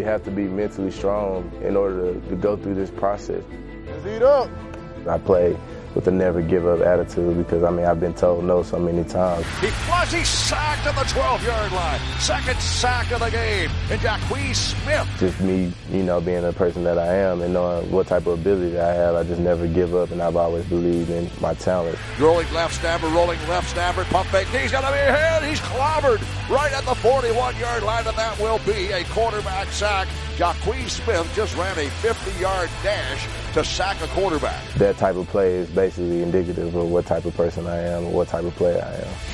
really have to be mentally strong in order to go through this process. Let's eat up. I played with a never give up attitude because, I mean, I've been told no so many times. He's sacked at the 12-yard line. Second sack of the game. And Jacquez Smith. Just me, you know, being the person that I am and knowing what type of ability that I have, I just never give up, and I've always believed in my talent. Rolling left snapper, pump fake. He's going to be hit. He's clobbered right at the 41-yard line, and that will be a quarterback sack. Jacquez Smith just ran a 50-yard dash to sack a quarterback. That type of play is basically indicative of what type of person I am or what type of player I am.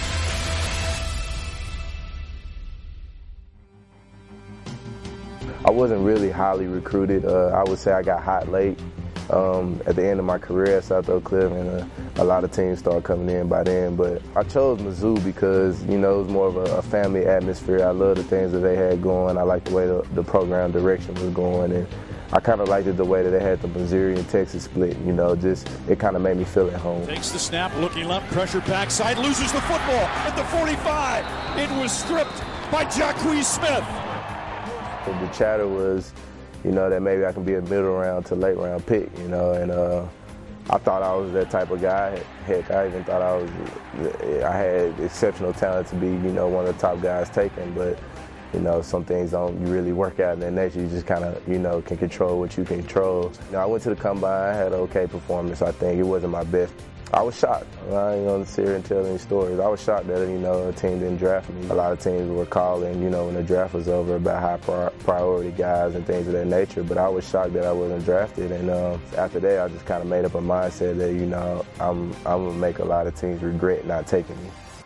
I wasn't really highly recruited. I would say I got hot late. At the end of my career at South Oak Cliff, and a lot of teams started coming in by then. But I chose Mizzou because, you know, it was more of a family atmosphere. I love the things that they had going. I liked the way the program direction was going, and I kind of liked it the way that they had the Missouri and Texas split. You know, just it kind of made me feel at home. Takes the snap, looking left, pressure backside, loses the football at the 45. It was stripped by Jacquez Smith. The chatter was, you know, that maybe I can be a middle round to late round pick, you know, and I thought I was that type of guy. Heck, I even thought I had exceptional talent to be, you know, one of the top guys taken, but, you know, some things don't really work out in their nature. You just kind of, you know, can control what you can control. You know, I went to the combine, I had an okay performance. I think it wasn't my best. I was shocked. I ain't gonna sit here and tell any stories. I was shocked that, you know, a team didn't draft me. A lot of teams were calling, you know, when the draft was over about high priority guys and things of that nature, but I was shocked that I wasn't drafted. And after that, I just kind of made up a mindset that, you know, I'm gonna make a lot of teams regret not taking me.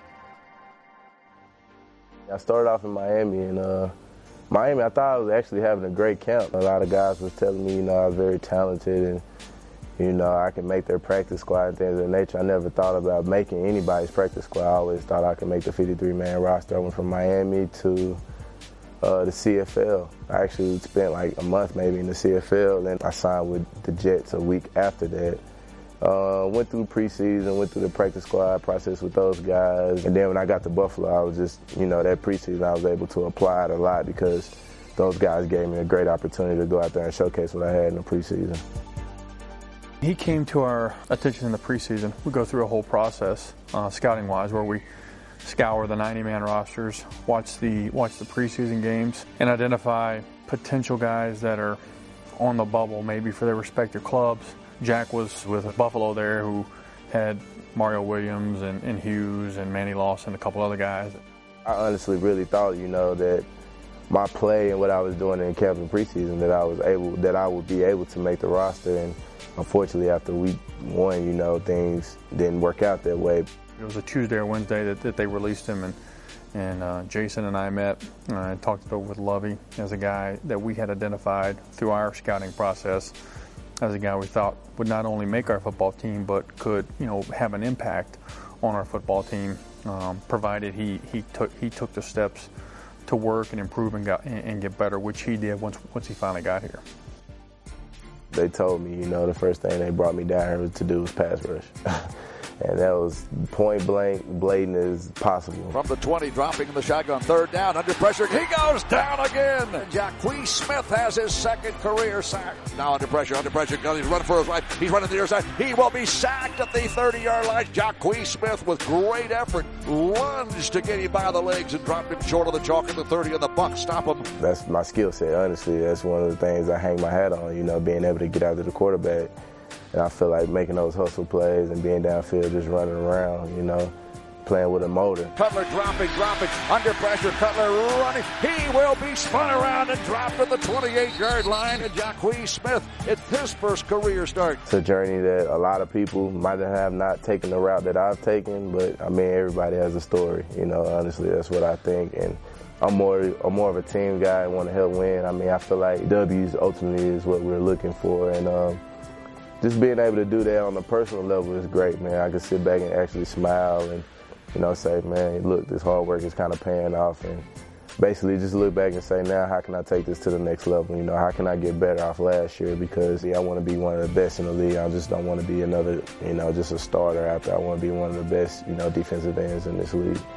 I started off in Miami, and Miami, I thought I was actually having a great camp. A lot of guys was telling me, you know, I was very talented and, you know, I can make their practice squad and things of that nature. I never thought about making anybody's practice squad. I always thought I could make the 53-man roster. I went from Miami to the CFL. I actually spent like a month maybe in the CFL, and I signed with the Jets a week after that. Went through preseason, went through the practice squad process with those guys. And then when I got to Buffalo, I was just, you know, that preseason I was able to apply it a lot because those guys gave me a great opportunity to go out there and showcase what I had in the preseason. He came to our attention in the preseason. We go through a whole process, scouting-wise, where we scour the 90-man rosters, watch the preseason games, and identify potential guys that are on the bubble, maybe for their respective clubs. Jack was with Buffalo there, who had Mario Williams and Hughes and Manny Lawson, a couple other guys. I honestly really thought, you know, that my play and what I was doing in camp and preseason, that I would be able to make the roster. And unfortunately, after week one, you know, things didn't work out that way. It was a Tuesday or Wednesday that they released him, and Jason and I met and talked with Lovey as a guy that we had identified through our scouting process as a guy we thought would not only make our football team, but could, you know, have an impact on our football team, provided he took the steps to work and improve and get better, which he did once he finally got here. They told me, you know, the first thing they brought me down here to do was pass rush. And that was point blank, blatant as possible. From the 20, dropping in the shotgun, third down, under pressure, he goes down again. And Jacquez Smith has his second career sack. Now under pressure, he's running for his right, he's running to the other side. He will be sacked at the 30-yard line. Jacquez Smith with great effort lunged to get him by the legs and dropped him short of the chalk at the 30, and the Bucs stop him. That's my skill set, honestly. That's one of the things I hang my hat on, you know, being able to get out to the quarterback. And I feel like making those hustle plays and being downfield, just running around, you know, playing with a motor. Cutler dropping, under pressure, Cutler running. He will be spun around and dropped at the 28-yard line. And Jacquez Smith, it's his first career start. It's a journey that a lot of people might have not taken the route that I've taken, but, I mean, everybody has a story, you know, honestly, that's what I think. And I'm more of a team guy and want to help win. I mean, I feel like W's ultimately is what we're looking for. And just being able to do that on a personal level is great, man. I can sit back and actually smile and, you know, say, man, look, this hard work is kind of paying off. And basically just look back and say, now how can I take this to the next level? You know, how can I get better off last year? Because I want to be one of the best in the league. I just don't want to be another, you know, just a starter out there. I want to be one of the best, you know, defensive ends in this league.